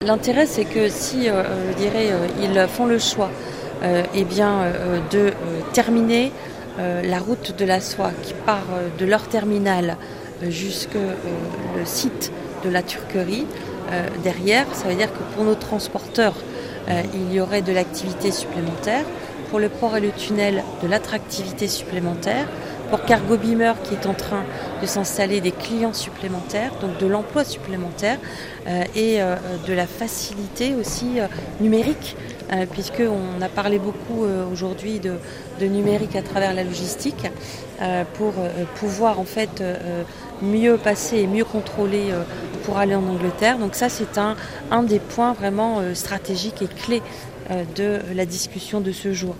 L'intérêt, c'est que si, je dirais, ils font le choix de terminer la route de la soie qui part de leur terminal jusqu'au le site de la turquerie, derrière, ça veut dire que pour nos transporteurs, il y aurait de l'activité supplémentaire. Pour le port et le tunnel, de l'attractivité supplémentaire. Pour Cargo Beamer qui est en train de s'installer, des clients supplémentaires, donc de l'emploi supplémentaire et de la facilité aussi numérique, puisqu'on a parlé beaucoup aujourd'hui de numérique à travers la logistique pour pouvoir en fait mieux passer et mieux contrôler pour aller en Angleterre. Donc ça, c'est un des points vraiment stratégiques et clés de la discussion de ce jour.